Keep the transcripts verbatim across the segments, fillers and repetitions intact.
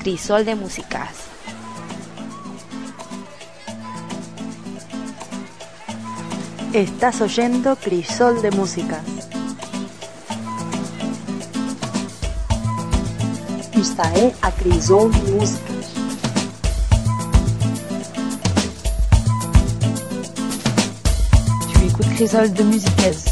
Crisol de Músicas. Estás oyendo Crisol de Músicas. Está é a Crisol de Músicas. Tu écoutes Crisol de Músicas.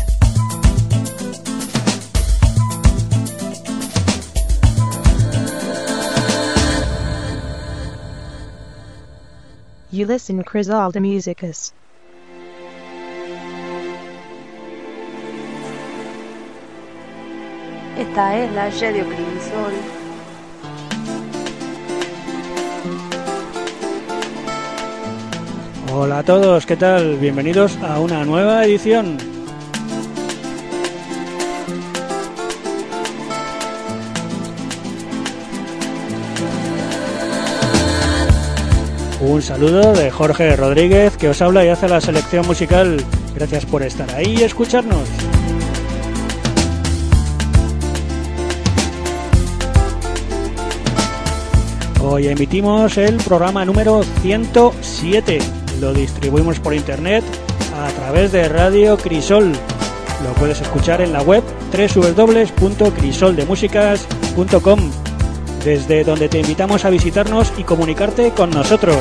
You listen Crisol de Músicas. Esta es la Radio Crisol. Hola a todos, ¿qué tal? Bienvenidos a una nueva edición. Un saludo de Jorge Rodríguez, que os habla y hace la selección musical. Gracias por estar ahí y escucharnos. Hoy emitimos el programa número ciento siete. Lo distribuimos por internet a través de Radio Crisol. Lo puedes escuchar en la web doble u doble u doble u punto crisol de músicas punto com, desde donde te invitamos a visitarnos y comunicarte con nosotros.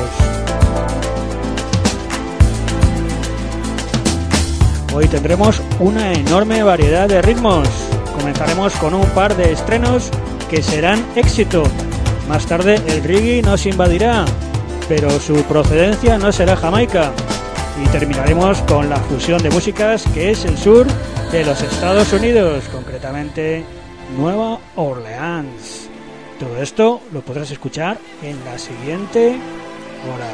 Hoy tendremos una enorme variedad de ritmos. Comenzaremos con un par de estrenos que serán éxito. Más tarde el reggae nos invadirá, pero su procedencia no será Jamaica. Y terminaremos con la fusión de músicas, que es el sur de los Estados Unidos, concretamente Nueva Orleans. Todo esto lo podrás escuchar en la siguiente hora.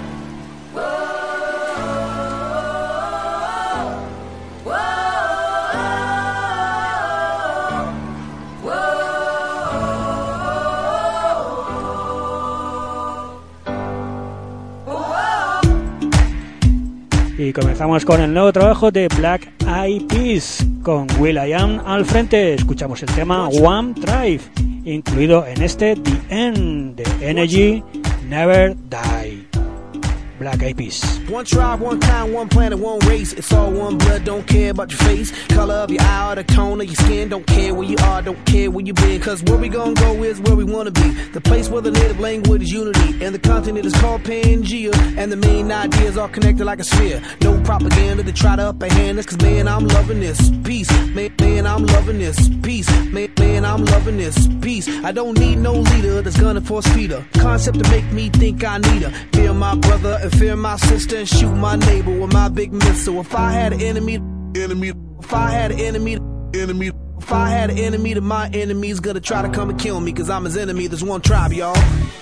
Y comenzamos con el nuevo trabajo de Black Eyed Peas, con will.i.am al frente. Escuchamos el tema One Drive, incluido en este The End de Energy Never Die. Black Eyed Peas. One tribe, one kind, one planet, one race. It's all one blood, don't care about your face, color of your eye or the tone of your skin. Don't care where you are, don't care where you been. Cause where we gon' go is where we wanna be. The place where the native language is unity, and the continent is called Pangea. And the main ideas are connected like a sphere. No propaganda to try to upperhand us. Cause man, I'm loving this peace. Man, man, I'm loving this peace. Man, man, I'm loving this peace. I don't need no leader that's gonna force feed her. Concept to make me think I need her. Fear my brother and fear my sister, and shoot my neighbor with my big missile. If I had an enemy, enemy. If I had an enemy, enemy. If I had an enemy, then my enemy's gonna try to come and kill me. Cause I'm his enemy. There's one tribe, y'all.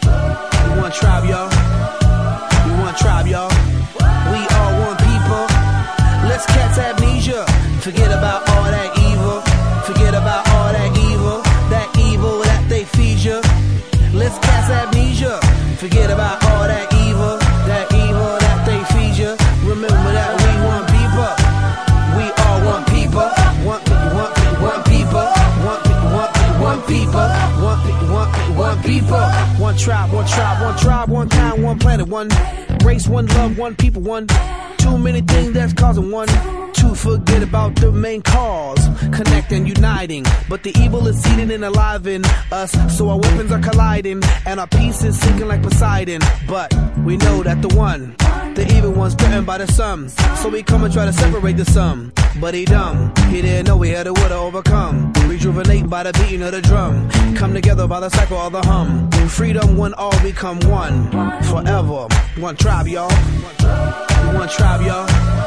One tribe, y'all. One tribe, y'all. We are one people. Let's catch amnesia. Forget about all that evil. Forget about all that evil. That evil that they feed you. Let's catch amnesia. Forget about all that evil. That evil that they feed you. Remember that we one people. We are one people. One, one, one people. One, one, one people. One, one, one people. One tribe, one tribe, one tribe, one kind, one planet, one race, one love, one people, one. Too many things that's causing one to forget about the main cause, connect and uniting. But the evil is seeding and alive in us, so our weapons are colliding and our peace is sinking like Poseidon. But we know that the one, the evil one's threatened by the sun, so we come and try to separate the sum. But he dumb, he didn't know we had a will to overcome. Rejuvenate by the beating of the drum, come together by the cycle of the hum. Freedom when all become one, forever. One tribe, y'all. One tribe, y'all.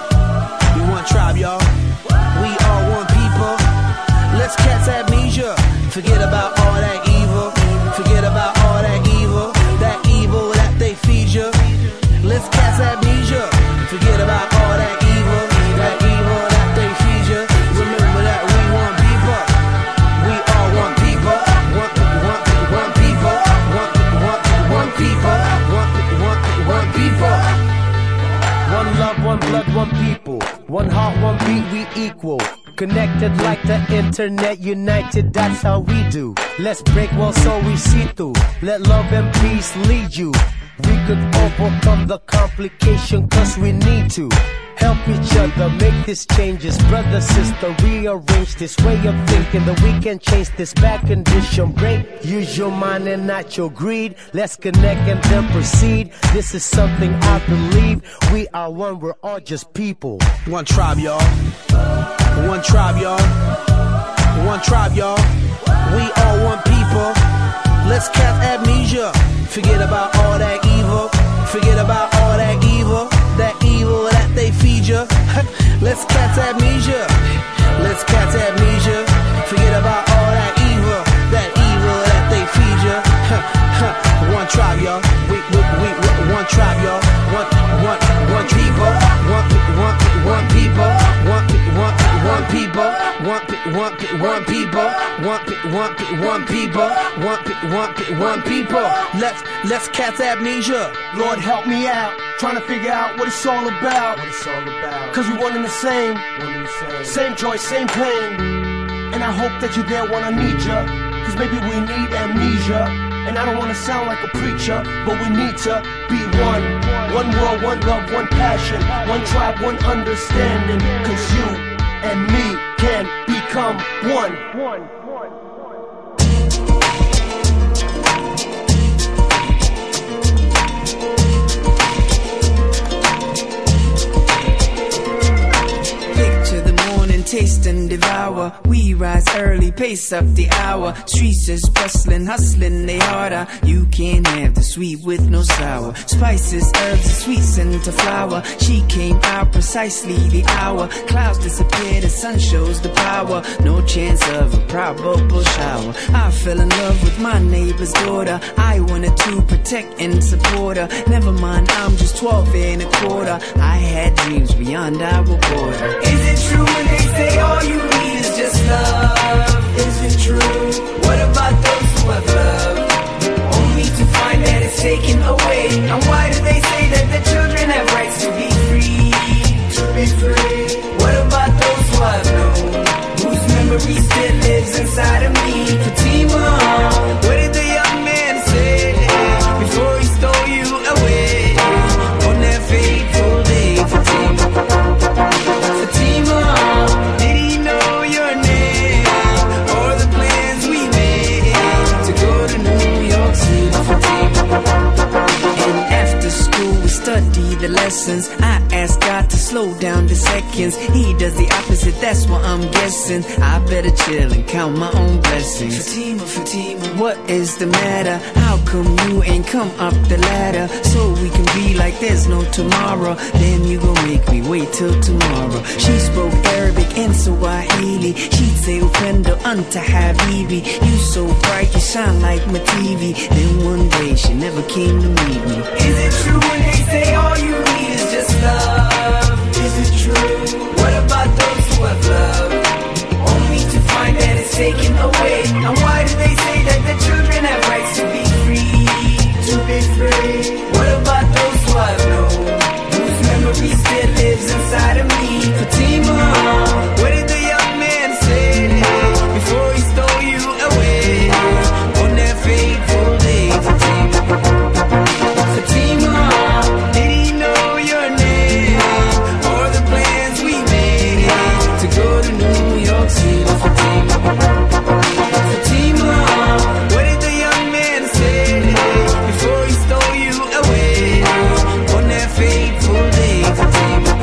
We one tribe, y'all. We are one people. Let's catch amnesia. Forget about all that evil. Forget about all that evil. That evil that they feed you. Let's catch amnesia. Forget about all that evil. That evil that they feed you. Remember that we one people. We are one people. One, one, one people. One, one, one people. One, one, one people. One love, one blood, one people. One heart, one beat, we equal. Connected like the internet, united, that's how we do. Let's break walls so we see through. Let love and peace lead you. We could overcome the complication cause we need to. Help each other make these changes. Brother, sister, rearrange this way of thinking that we can change this bad condition. Break, use your mind and not your greed. Let's connect and then proceed. This is something I believe. We are one, we're all just people. One tribe, y'all. One tribe, y'all. One tribe, y'all. We all one people. Let's cast amnesia. Forget about all that evil. Forget about all that evil. That evil that they feed you. Let's cast amnesia. Let's cast amnesia. Forget about all that evil. That evil that they feed you. One tribe, y'all. We, we, we, we one tribe, y'all. One, one, one people. One, one, one people. One, one, one people. One, one, one people. One, one, one people. One, one, one people. Let's, let's cast amnesia. Lord, help me out. Trying to figure out what it's all about. What it's all about. Cause we one and the same. One and the same. Same joy, same pain. And I hope that you're there when I need ya. Cause maybe we need amnesia. And I don't wanna sound like a preacher, but we need to be one. One world, one love, one passion. One tribe, one understanding. Cause you and me can become one. One. Taste and devour. We rise early, pace up the hour. Streets is bustling, hustling, they harder. You can't have the sweet with no sour. Spices, herbs, and sweets into flour. She came out precisely the hour. Clouds disappear, the sun shows the power. No chance of a probable shower. I fell in love with my neighbor's daughter. I wanted to protect and support her. Never mind, I'm just twelve and a quarter. I had dreams beyond our border. Is it true when they say all you need is just love? Is it true? What about those who have love? Only to find that it's taken away. And why do they say that the children have rights to be free? To be free. What about those who I've known, whose memory still lives inside of me? Fatima, what did the young man say before he stole you away on that fateful day? Fatima, Fatima, did he know your name or the plans we made to go to New York City? Fatima. And after school we study the lessons. I ask God to slow down the seconds. He does the opposite, that's what I'm guessing. I better chill and count my own blessings. Fatima, Fatima, what is the matter? How come you ain't come up the ladder so we can be like there's no tomorrow? Then you gon' make me wait till tomorrow. She spoke Arabic and Swahili. She'd say Upendo anta habibi. You so bright, you shine like my T V. Then one day she never came to meet me. Is it true when they say all you need is just love? Is it true? What about those who have love? Only to find that it's taken away. And why do they say that the children have rights to be free? To be free. What about those who I've known, whose memory still lives inside of me? Fatima, what did the young man say before he stole you away on that fateful day? Fatima, Fatima, did he know your name or the plans we made to go to New York City? Fatima, Fatima, what did the young man say before he stole you away on that fateful day? Fatima,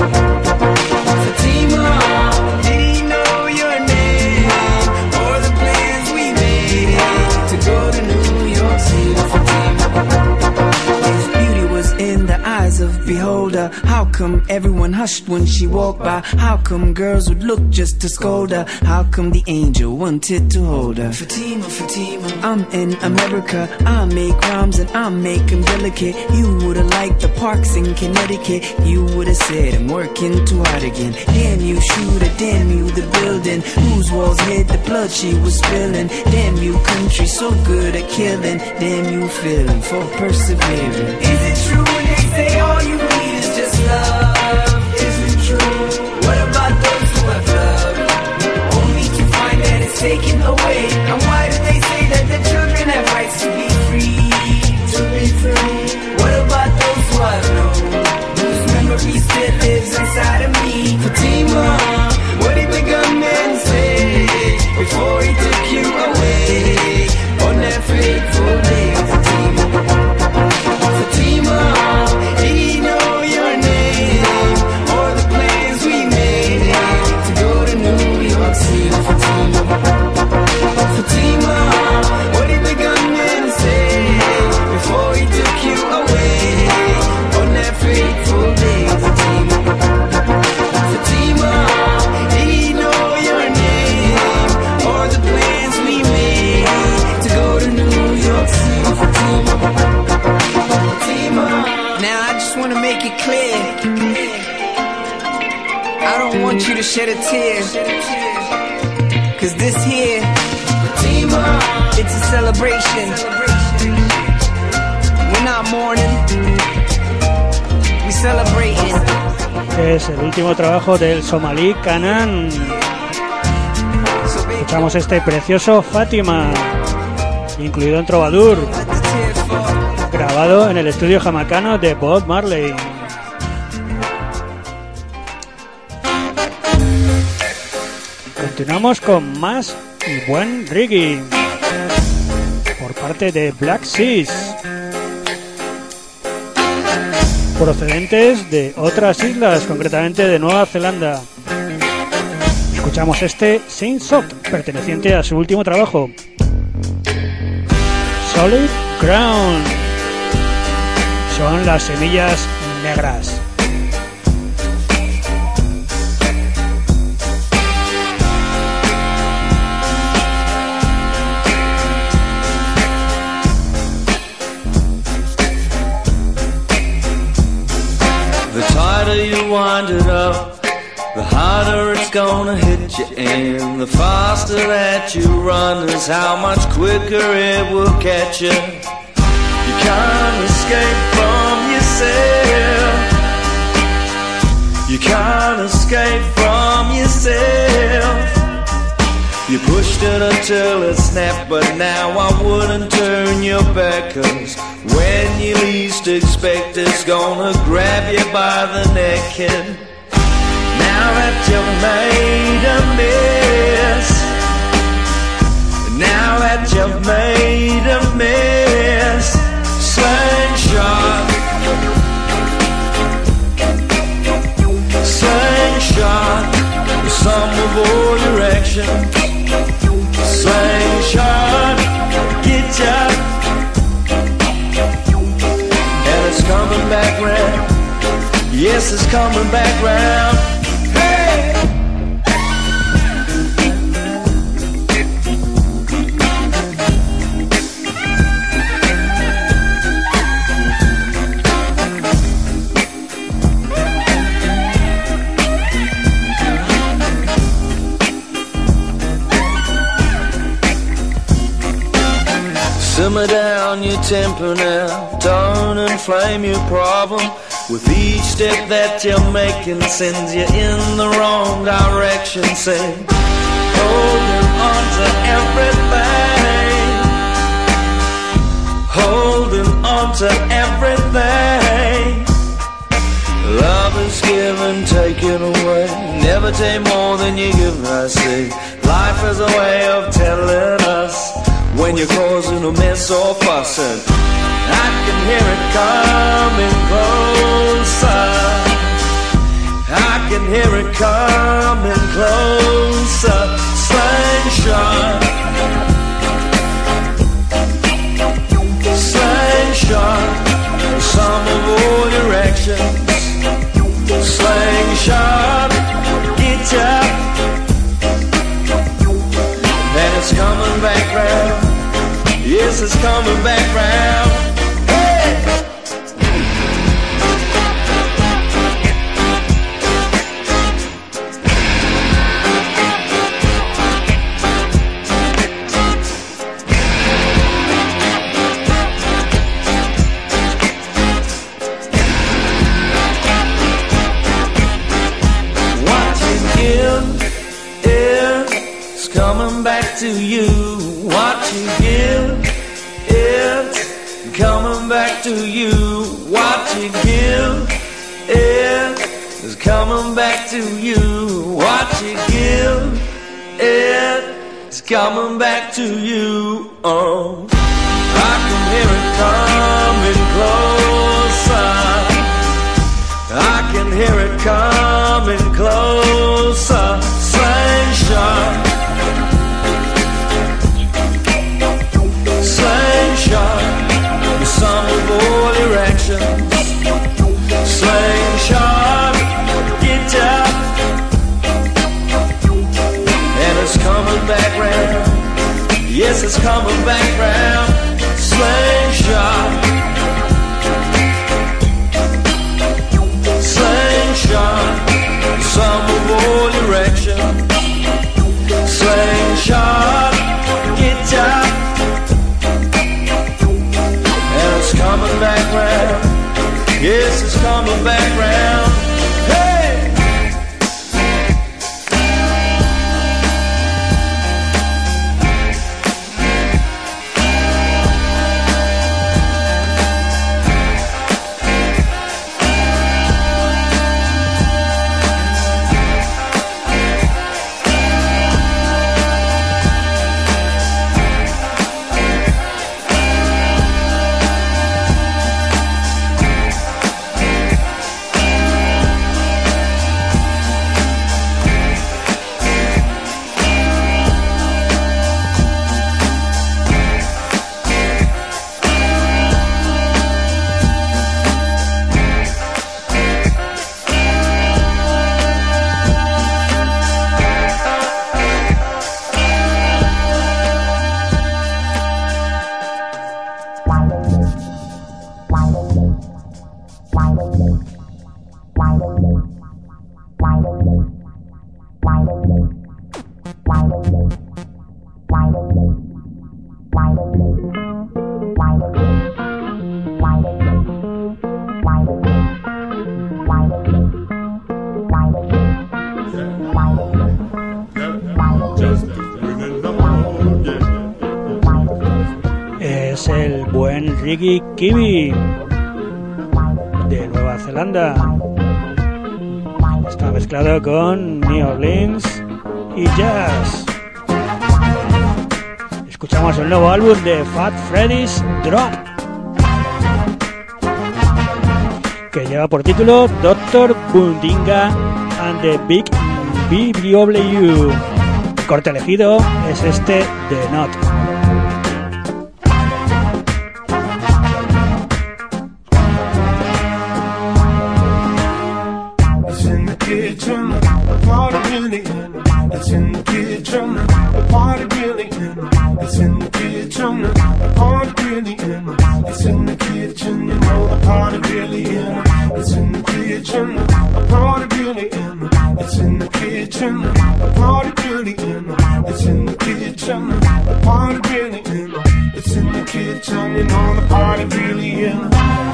Fatima, did he know your name or the plans we made to go to New York City? Fatima. If beauty was in the eyes of beholder, how come everyone hushed when she walked by? How come girls would look just to scold her? How come the angel wanted to hold her? Fatima, Fatima, I'm in America. I make rhymes and I make them delicate. You would've liked the parks in Connecticut. You would've said I'm working too hard again. Damn you shooter, damn you the building whose walls hid the blood she was spilling. Damn you country so good at killing. Damn you feeling for persevering. Is it true when they say all you need is just love? Is it true? What about those who have love? shed a tear. Cause this here, it's a celebration. We're not mourning, we celebrating. Es el último trabajo del somalí Kanan. Escuchamos este precioso Fátima, incluido en Trovadour, grabado en el estudio jamaicano de Bob Marley. Continuamos con más y buen reggae por parte de Black Seas, procedentes de otras islas, concretamente de Nueva Zelanda. Escuchamos este Saint Soft, perteneciente a su último trabajo, Solid Ground. Son las semillas negras. The tighter you wind it up, the harder it's gonna hit you, and the faster that you run is how much quicker it will catch you. You can't escape from yourself. You can't escape from yourself. You pushed it until it snapped, but now I wouldn't turn your back, cause when you least expect it's gonna grab you by the neck. And now that you've made a mess, now that you've made a mess, slingshot, slingshot, some of all your action. Slingshot, get ya, and it's coming back round. Yes, it's coming back round. Hey! Simmer down your temper now, don't inflame your problem. With each step that you're making sends you in the wrong direction. Say, holding on to everything, holding on to everything. Love is given, taken away, never take more than you give, I say. Life is a way of telling us when you're causing a mess or fussing. I can hear it coming closer, I can hear it coming closer. Slingshot, slingshot, some of all your actions. Slingshot, get ya, and it's coming back round. Yes, it's coming back round. Hey! What you give is coming back to you. What you give, it's coming back to you. What you give, it's coming back to you. What you give, it's coming back to you. Oh, I can hear it coming closer, I can hear it coming closer. Slingshot, slingshot, some of all your actions. Slingshot, get ya, and it's coming back round. Yes, it's coming back round. Slingshot, slingshot, some of all your actions. slingshot guitar, and it's coming back round. Yes, it's coming back round. Hey! Es el buen Ricky Kiwi de Nueva Zelanda. Está mezclado con New Orleans y jazz. Escuchamos el nuevo álbum de Fat Freddy's Drop, que lleva por título doctor Bundinga and the Big B W. El corte elegido es este de Not. Kitchen, the party really in. It's in the kitchen, the party really in. It's in the kitchen, the party really in. It's in the kitchen, you know the party really in. It's in the kitchen, the party really in. It's in the kitchen, the party really in. It's in the kitchen, the party really in. It's in the kitchen, you know the party really in.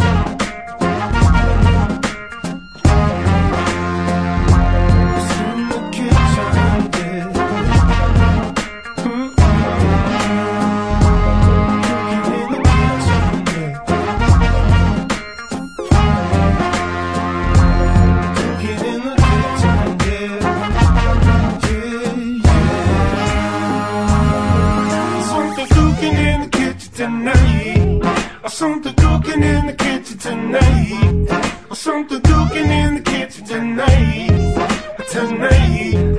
Something cooking in the kitchen tonight. Something cooking in the kitchen tonight. Tonight,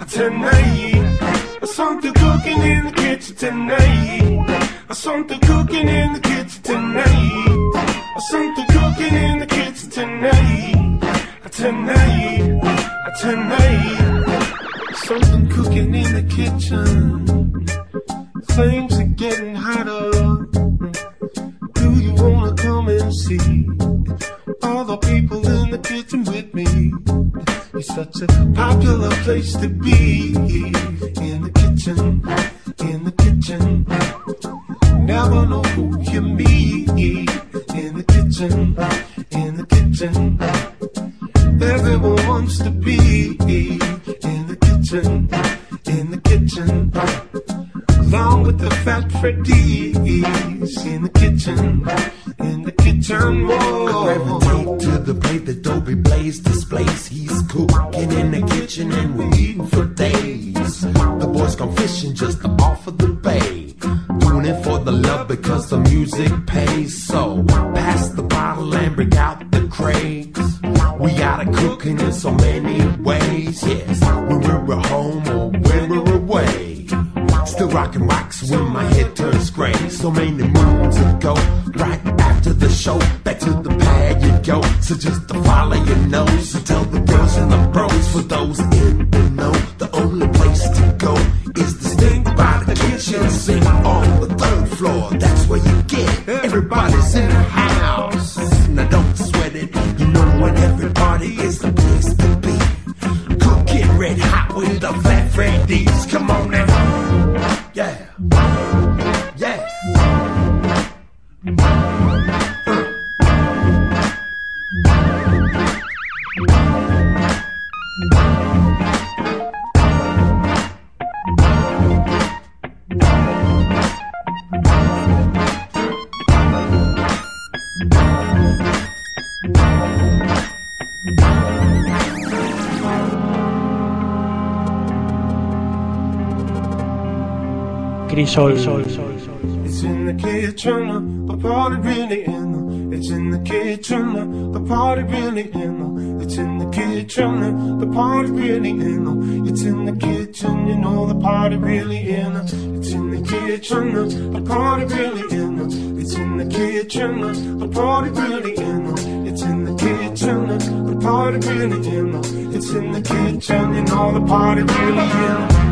tonight. Something cooking in the kitchen tonight. Something cooking in the kitchen tonight. Something cooking in the kitchen tonight. Tonight, tonight. Something cooking in the kitchen. Things are getting hotter. Do you wanna come and see all the people in the kitchen with me? It's such a popular place to be. In the kitchen, in the kitchen. Never know who you meet. In the kitchen, in the kitchen. Everyone wants to be in the kitchen, in the kitchen. Along with the Fat Freddy's in the kitchen, in the kitchen. Whoa. Gravitate to the plate that Dobie Blaze displays. He's cooking in the kitchen and we're eating for days. The boys gone fishing just off of the bay, doing it for the love because the music pays. So pass the bottle and bring out the crates. We gotta cooking in so many ways, yes. When we're at home or when we're away. Still rockin' rocks when my head turns gray. So many moons ago, right after the show, back to the pad you go. So just to follow your nose, so tell the girls and the bros, for those in the know, the only place to go is the stink by the kitchen sink on the third floor. That's where you get everybody's in the house. Now don't sweat it, you know when everybody is the place to be. Cooking red hot with the fat F A Ds, come on now. Yeah. Yeah. Crisol, sol, sol, sol. It's in the kitchen, the party really in the. It's in the kitchen, the party really in the. It's in the kitchen, the party really in the. It's in the kitchen, you know the party really in the. It's in the kitchen, the party really in the. It's in the kitchen, the party really in the. It's in the kitchen, the party really in the. It's in the kitchen, you know the party really in the.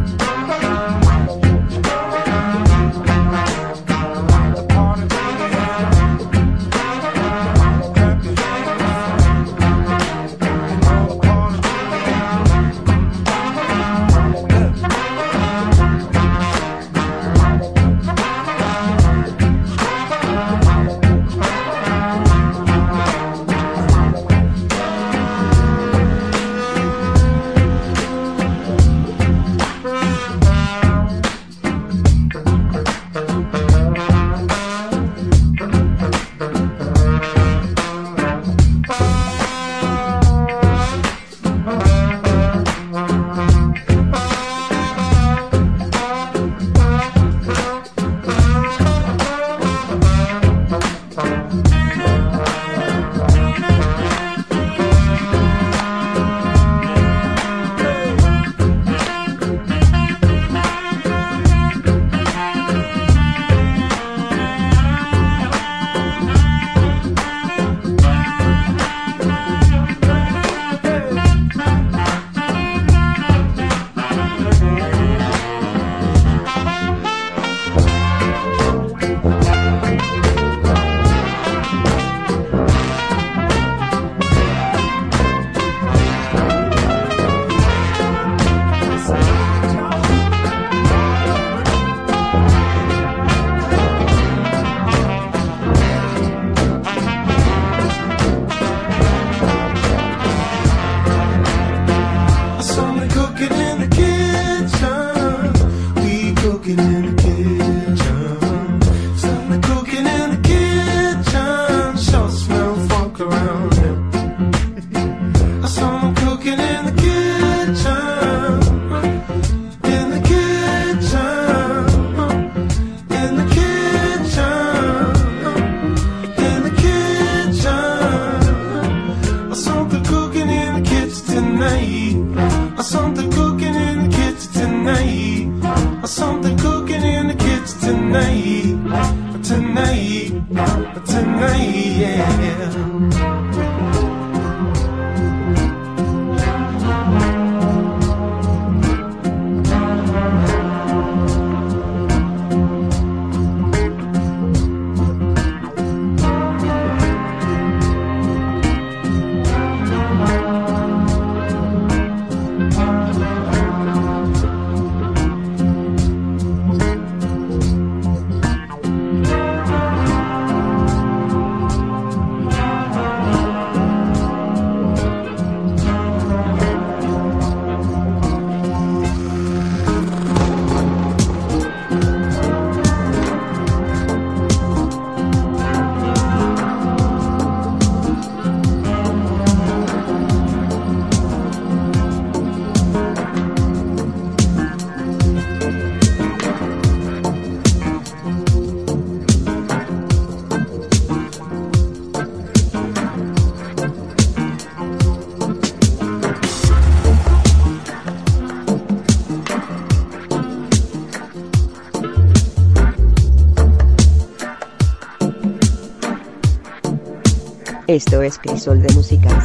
Esto es Crisol de Músicas.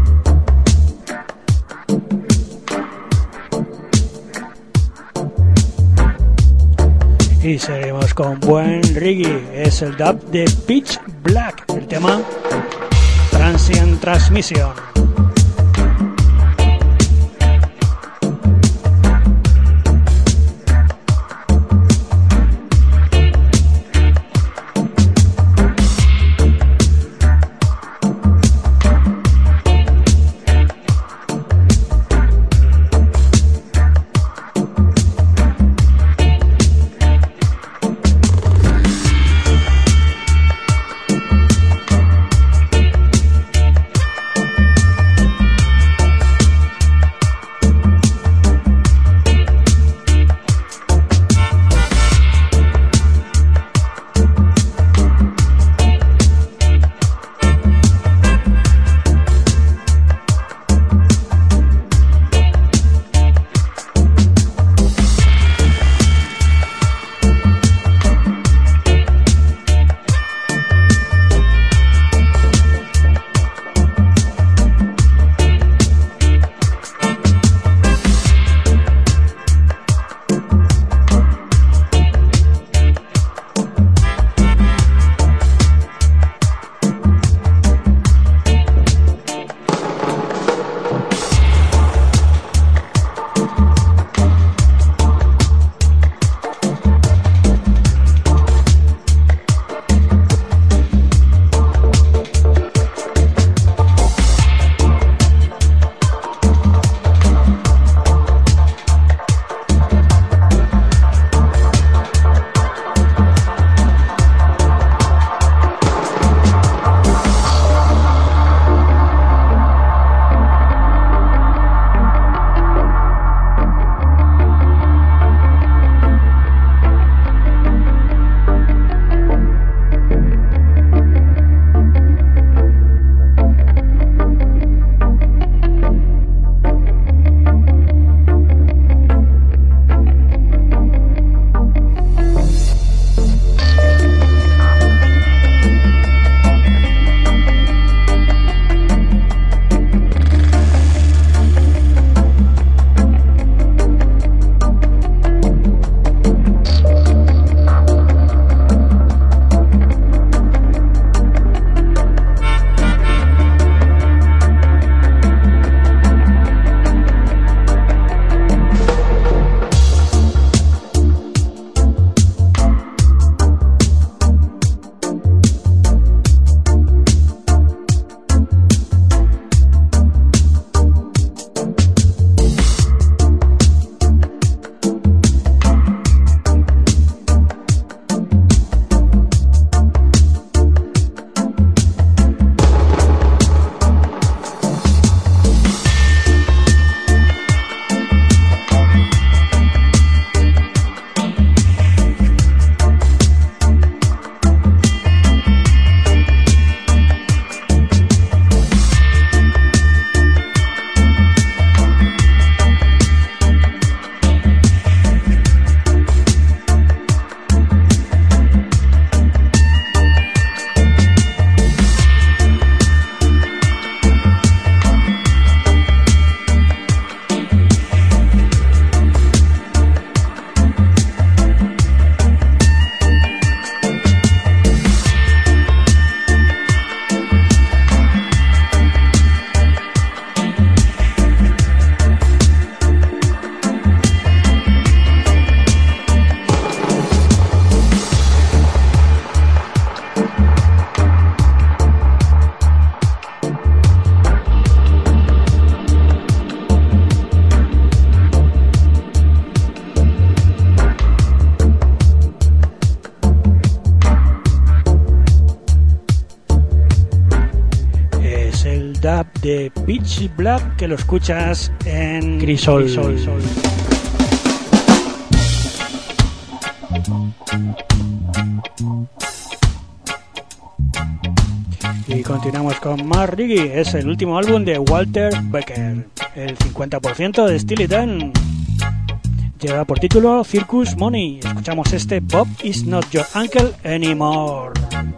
Y seguimos con buen reggae. Es el dub de Pitch Black, el tema Transient Transmission. de Pitch Black, que lo escuchas en Crisol. Crisol. Y continuamos con más reggae. Es el último álbum de Walter Becker, el cincuenta por ciento de Steely Dan. Lleva por título Circus Money. Escuchamos este Bob is not your uncle anymore.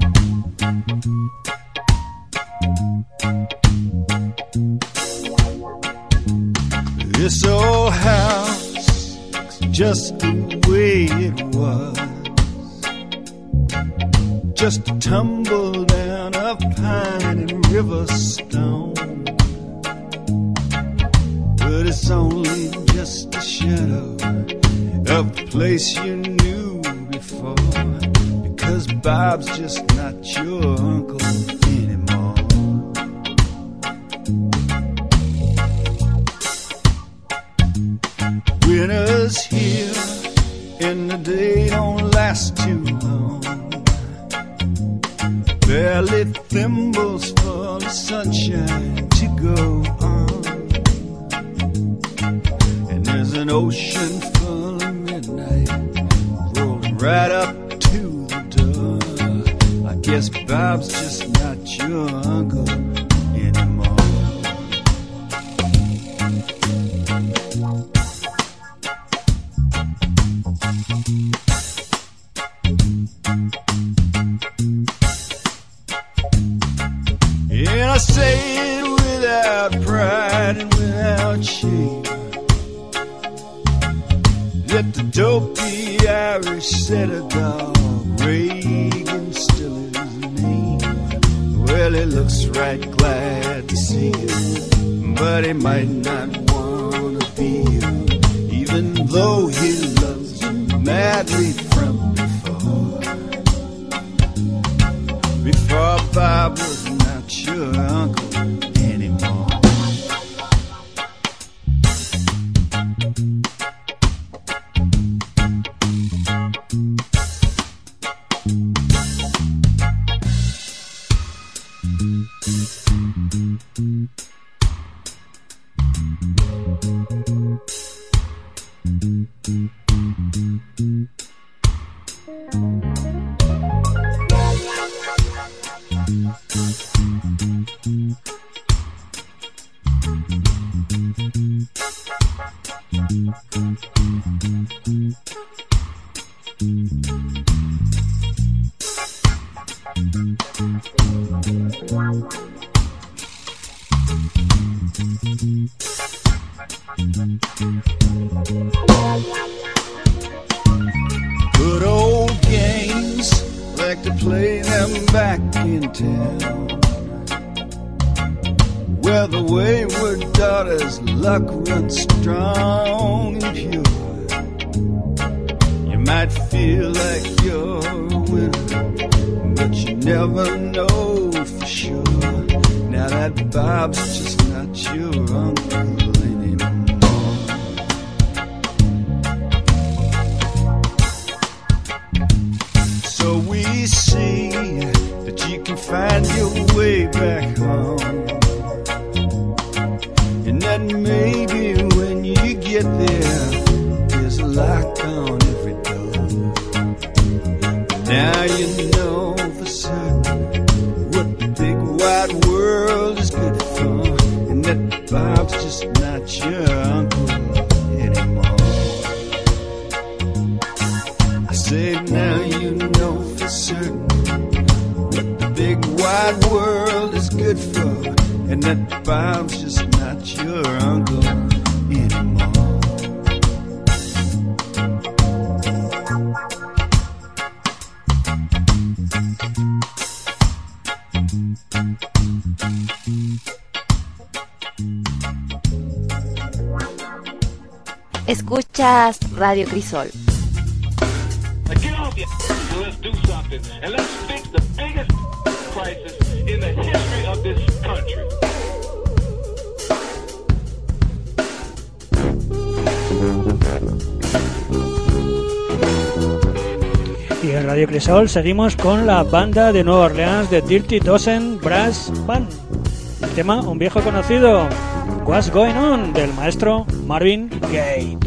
This old house looks just the way it was, just a tumble down of pine and river stone, but it's only just a shadow of the place you knew before, because Bob's just not your uncle anymore. Winter's here and the day don't last too long, barely thimbles full of sunshine to go on, and there's an ocean full of midnight rolling right up to the door. I guess Bob's just not your uncle anymore. And I say it without pride and without shame, that the dopey Irish setter dog Reagan still is his name. Well, he looks right glad to see you, but he might not want to be you, even though he loves you madly from before. Before Bob was not your uncle anymore. Good old games, like to play them back in town, where the wayward daughter's luck runs strong and pure. You might feel like you're a winner, but you never know for sure. Now that Bob's just not your uncle anymore. So we see that you can find your way back home, and that maybe when you get there, there's a lock on every door. Now you know for certain what the big wide world is good for, and that Bob's just not your uncle anymore. I say now you know for certain what the big wide world is good for, and that Bob's just not your uncle anymore. Escuchas Radio Crisol. Get off your ass and let's do something, and let's fix the biggest crisis in the history of this country. Y en Radio Crisol seguimos con la banda de Nueva Orleans de Dirty Dozen Brass Band. El tema, un viejo conocido, What's Going On, del maestro Marvin Gaye.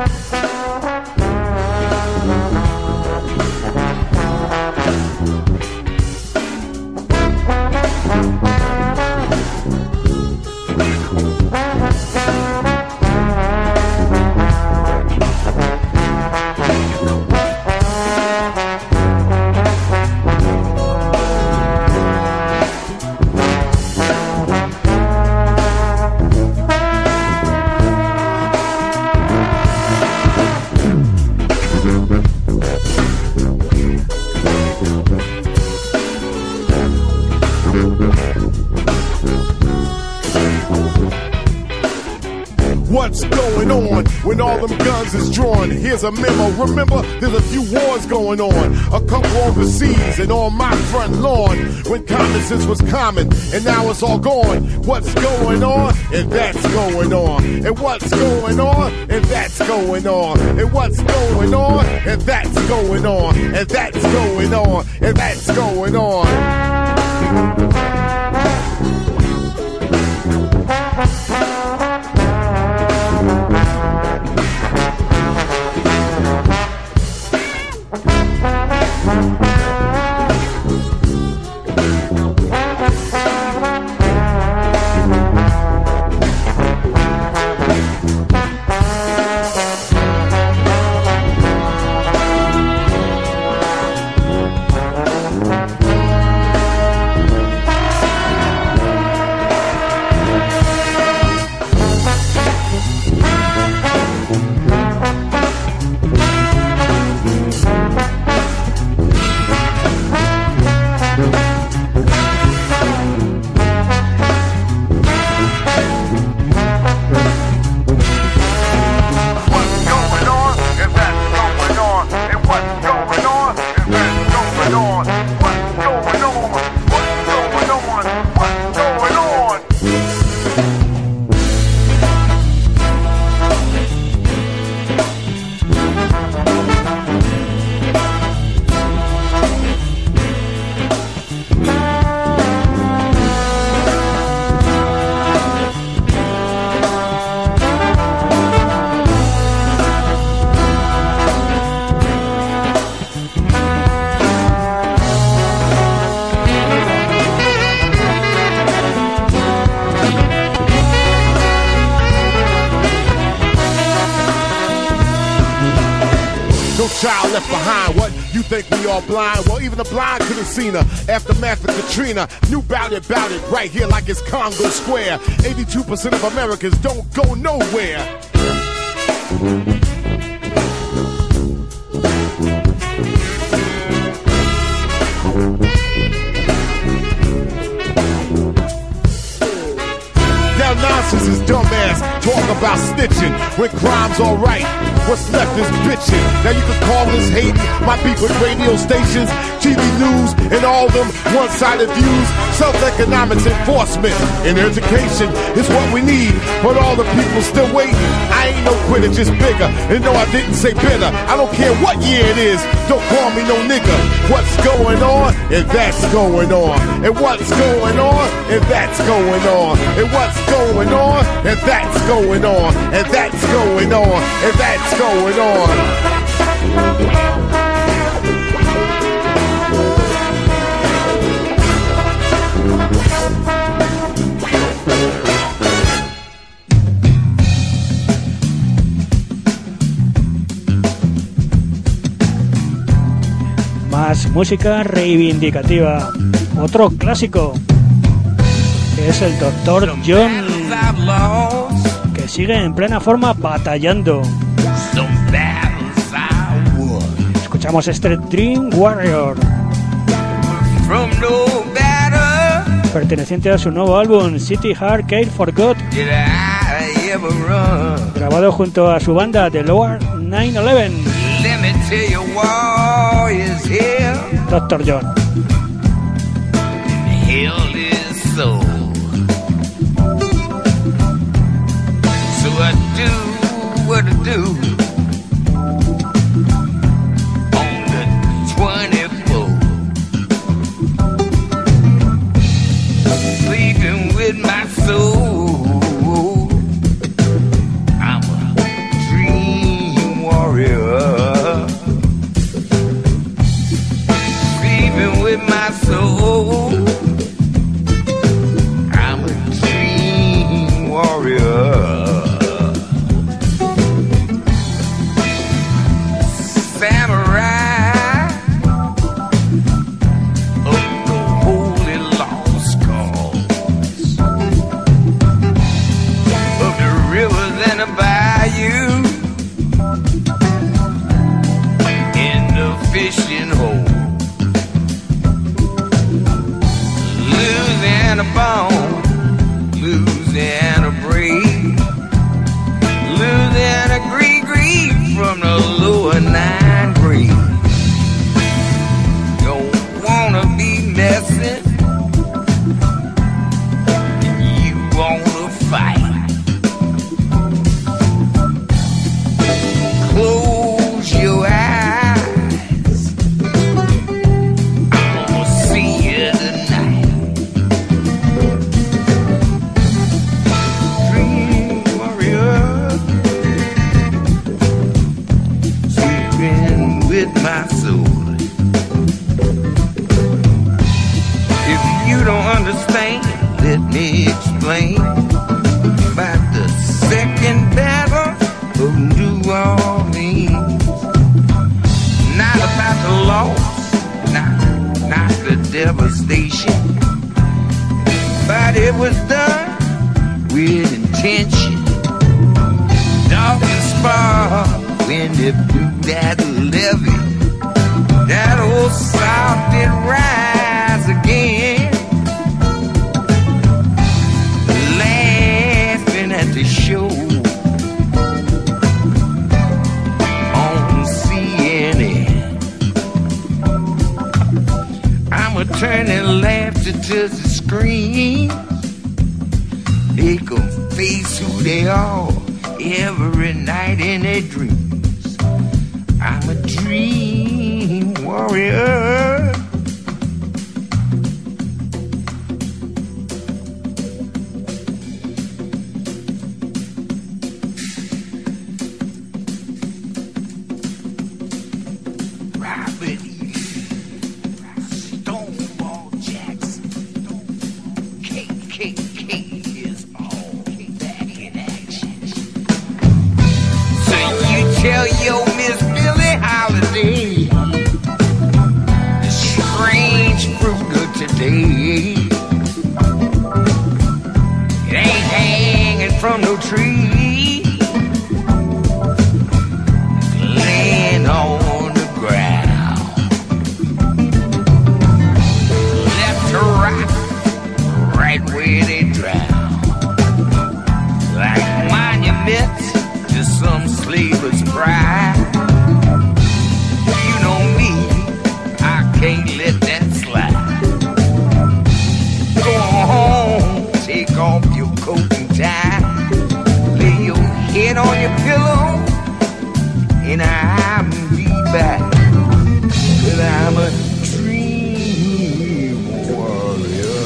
What's going on when all them guns is drawn? Here's a memo. Remember, there's a few wars going on. A couple overseas and on my front lawn. When common sense was common and now it's all gone. What's going on? And that's going on. And what's going on? And that's going on. And what's going on? And that's going on. And that's going on. And that's going on. Child left behind. What, you think we all blind? Well, even the blind could have seen her. Aftermath of Katrina, knew about it, about it, right here like it's Congo Square. eighty-two percent of Americans don't go nowhere. That nonsense is dumbass. Talk about snitching when crime's alright. What's left is bitching. Now you can call this hating. My beef with radio stations, T V news, and all them one-sided views. Self-economics enforcement and education is what we need. But all the people still waiting. I ain't no quitter, just bigger. And no, I didn't say bitter. I don't care what year it is. Don't call me no nigga. What's going on? And that's going on. And what's going on? And that's going on. And what's going on? And that's going on. And that's going on. And that's going on. Más música reivindicativa. Otro clásico, que es el doctor John, que sigue en plena forma batallando. Escuchamos este Dream Warrior, perteneciente a su nuevo álbum City Arcade Forgot, grabado junto a su banda The Lower nueve once. doctor John. Hell is so. So I do what I do on the twenty-fourth, sleeping with my soul. If you don't understand, let me explain about the second battle of New Orleans. Not about the loss, not, not the devastation, but it was done with intention. Dog and spar when they blew that levee, that old South did rise again, laughing at the show on C N N. I'm turning laughter to the screen. They can face who they are every night in their dreams. I'm a dream warrior. Robert E. Stonewall Jackson. K K K. Tell your Miss Billie Holiday the strange fruit of today. It ain't hanging from no tree, laying on the ground. Left to right, right where they drown, like monuments to some slaver's pride. You know me, I can't let that slide. Go on home, take off your coat and tie, lay your head on your pillow, and I'll be back. But I'm a dream warrior.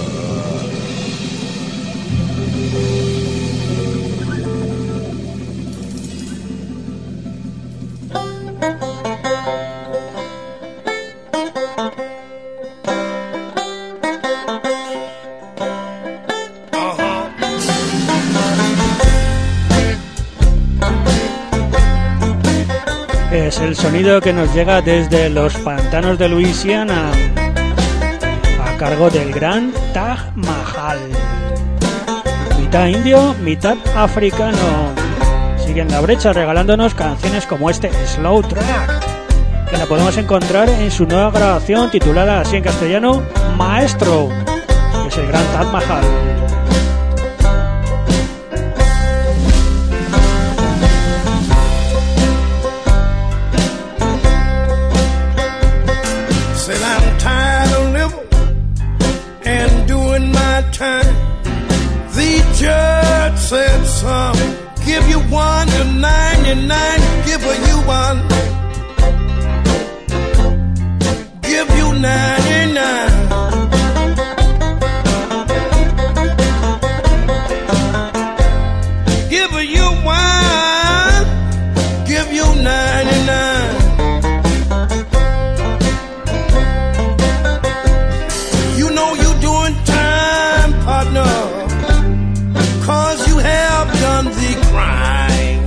Es el sonido que nos llega desde los pantanos de Luisiana, a cargo del gran Taj Mahal. Mitad indio, mitad africano. Sigue en la brecha regalándonos canciones como este Slow Track, que la podemos encontrar en su nueva grabación titulada así en castellano, Maestro, que es el gran Taj Mahal. Said some, give you one to ninety-nine, give you one, give you ninety-nine. Give you one, give you ninety-nine. You know you doing time, partner, cause you have done the crime.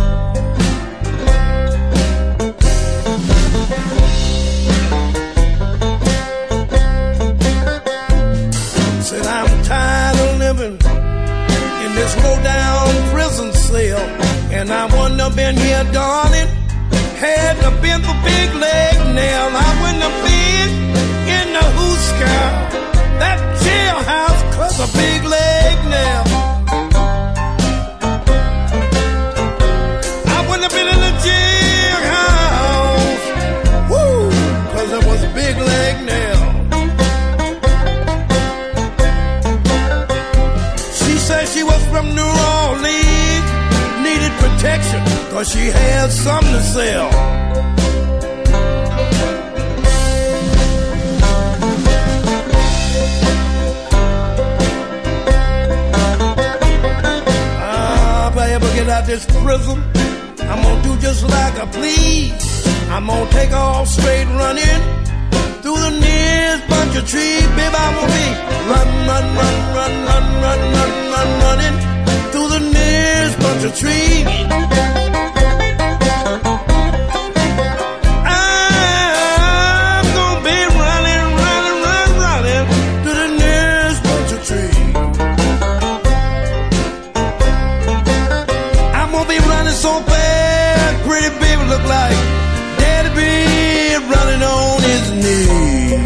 Said I'm tired of living in this low-down prison cell, and I wouldn't have been here, darling, had to been for Big Leg Nail. I wouldn't have been in the Hooska, that jailhouse, cause of Big Leg Nail. Been in the jailhouse, woo, cause it was Big Leg Nail. She said she was from New Orleans, needed protection, cause she had something to sell. Ah, if I ever get out this prison, I'm gonna do just like I please. I'm gonna take off straight running through the nearest bunch of trees. Baby, I'm gonna be run, run, run, run, run, run, run, run, running through the nearest bunch of trees. I'm gonna be running, running, running, running through the nearest bunch of trees. I'm gonna be running so fast, pretty baby look like Daddy be running on his knees.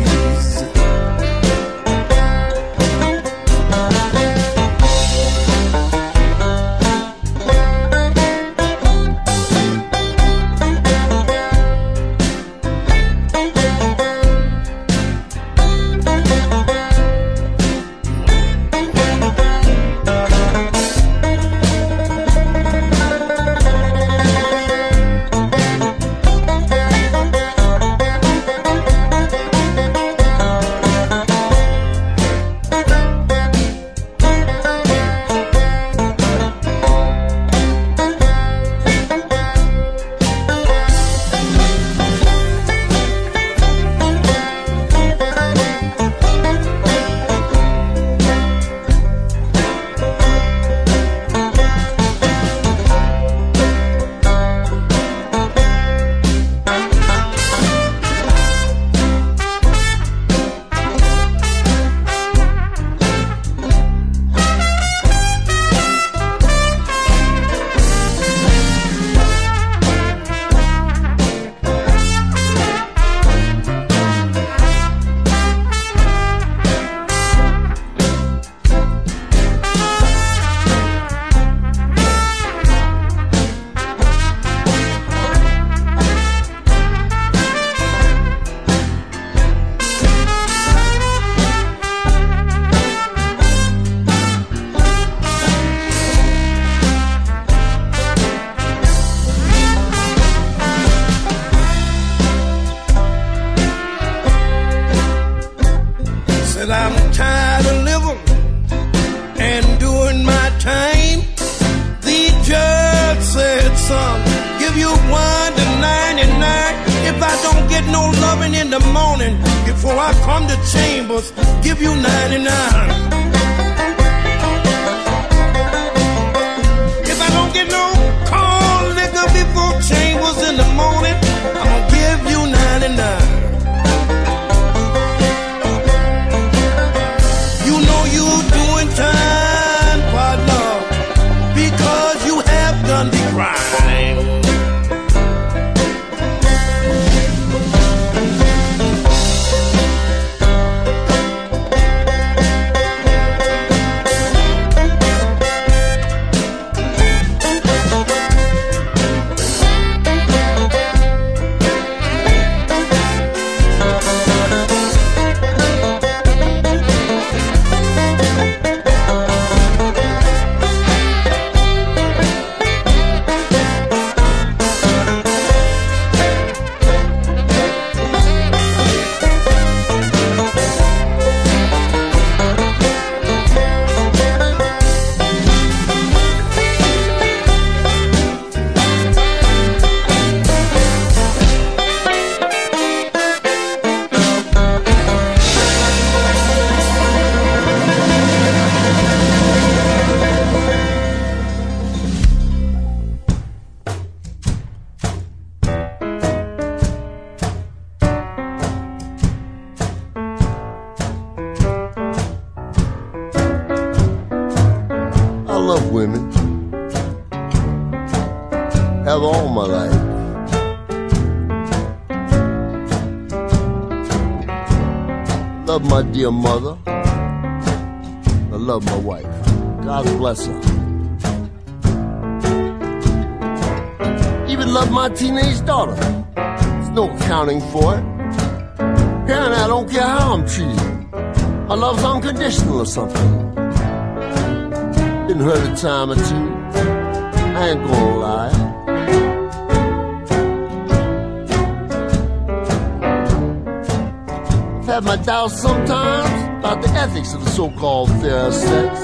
Dear mother, I love my wife. God bless her. Even love my teenage daughter. There's no accounting for it. Apparently, I don't care how I'm treated. My love's unconditional or something. Been hurt a time or two. I ain't gonna lie. I've had my doubts sometimes about the ethics of the so-called fair sex.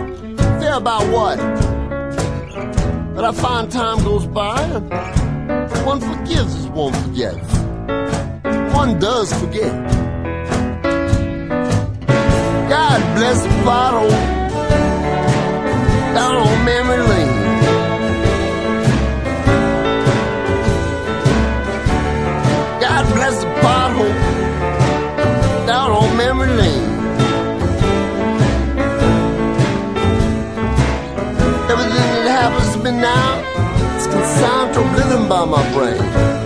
Fair about what? But I find time goes by and One forgives as one forgets. One does forget. God bless the pothole down on memory lane. God bless the pothole down on memory lane. Everything that happens to me now is consigned to oblivion by my brain.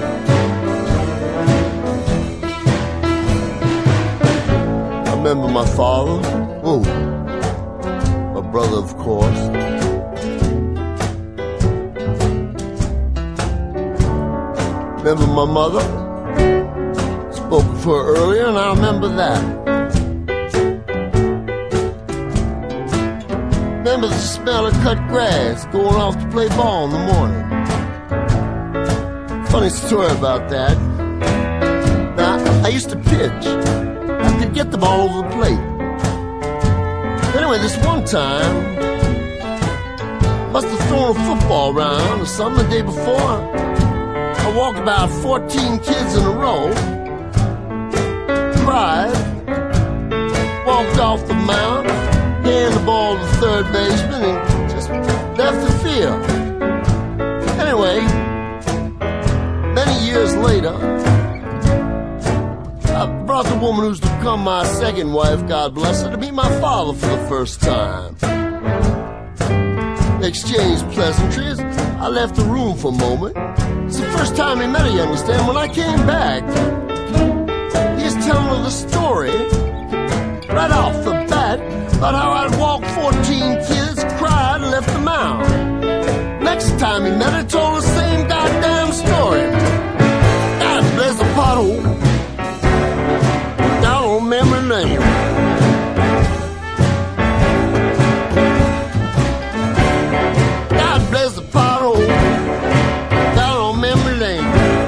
I remember my father, oh, my brother, of course. Remember my mother? Spoke of her earlier, and I remember that. Remember the smell of cut grass going off to play ball in the morning. Funny story about that. Now, I used to pitch. I could get the ball over the plate. Anyway, this one time, must have thrown a football around or something the day before. I walked about fourteen kids in a row, cried, walked off the mound, handed the ball to the third baseman, and just left the field. Anyway, many years later, I brought the woman who's to become my second wife, God bless her, to meet my father for the first time. They exchanged pleasantries. I left the room for a moment. It's the first time he met her, you understand. When I came back, he was telling her the story, right off the bat, about how I'd walked fourteen kids, cried, and left the mound. Next time he met her, told the same goddamn story. God bless the pothole down on memory lane. God bless the pothole down on memory lane.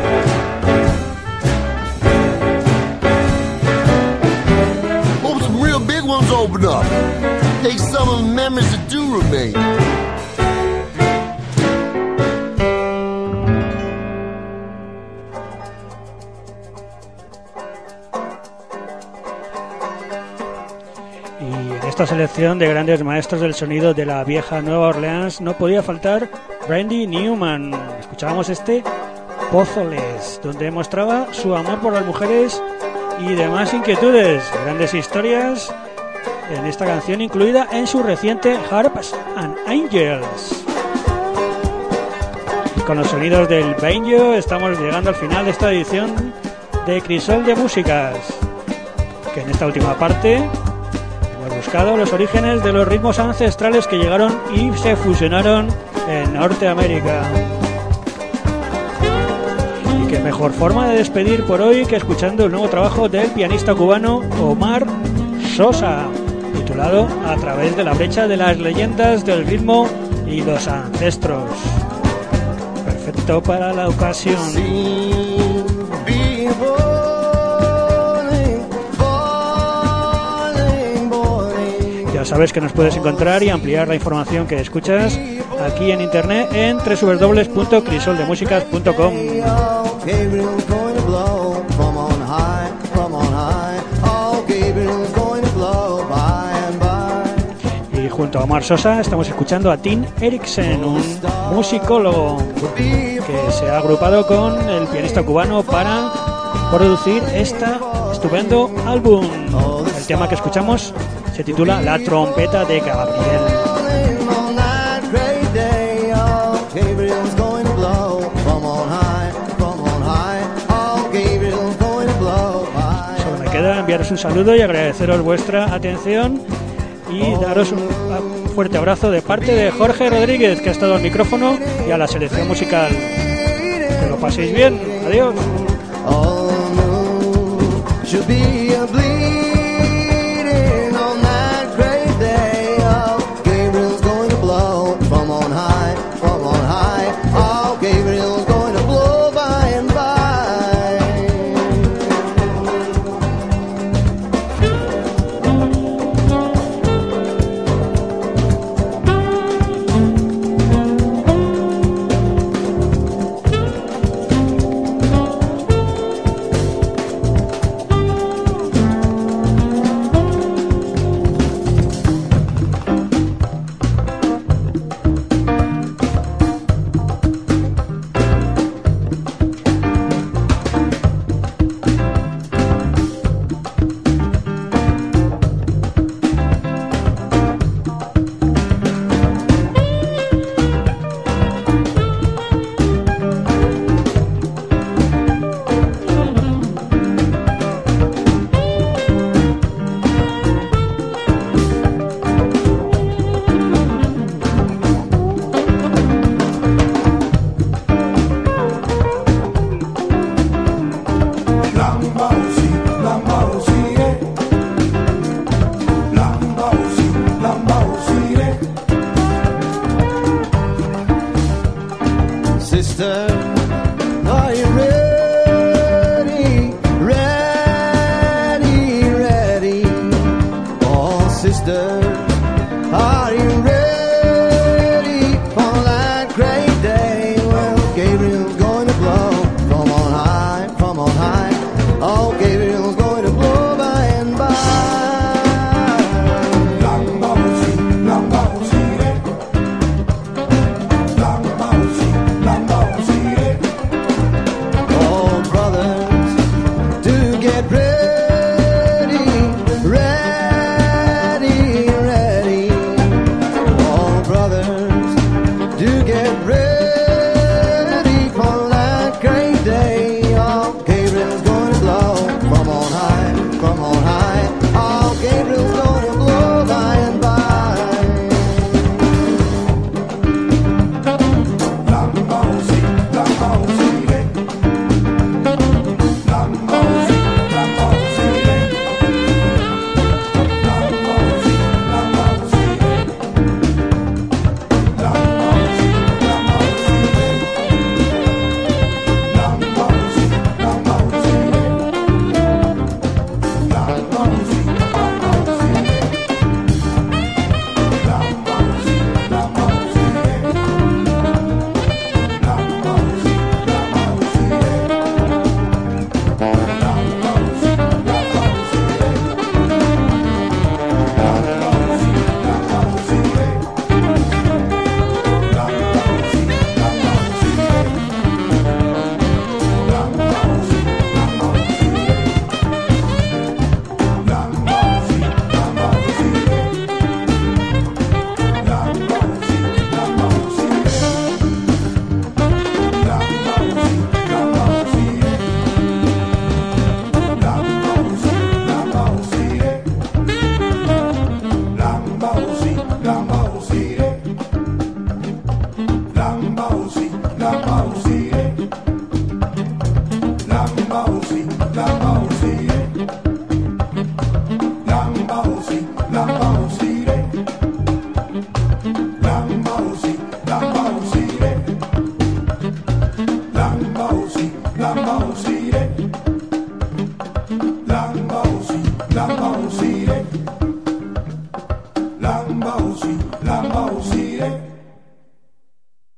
Hope some real big ones open up. Take some of the memories that do remain. Esta selección de grandes maestros del sonido de la vieja Nueva Orleans no podía faltar Randy Newman. Escuchábamos este Pózoles, donde mostraba su amor por las mujeres y demás inquietudes, grandes historias en esta canción incluida en su reciente Harps and Angels. Y con los sonidos del banjo estamos llegando al final de esta edición de Crisol de Músicas, que en esta última parte hemos buscado los orígenes de los ritmos ancestrales que llegaron y se fusionaron en Norteamérica. Y qué mejor forma de despedir por hoy que escuchando el nuevo trabajo del pianista cubano Omar Sosa, titulado A través de la brecha de las leyendas del ritmo y los ancestros. Perfecto para la ocasión. Ya sabes que nos puedes encontrar y ampliar la información que escuchas aquí en internet en doble u doble u doble u punto crisol de músicas punto com. Y junto a Omar Sosa estamos escuchando a Tim Eriksen, un musicólogo que se ha agrupado con el pianista cubano para producir este estupendo álbum. El tema que escuchamos se titula La trompeta de Gabriel. Solo me queda enviaros un saludo y agradeceros vuestra atención y daros un fuerte abrazo de parte de Jorge Rodríguez, que ha estado al micrófono y a la selección musical. Que lo paséis bien. Adiós. aussi, là-bas aussi, eh.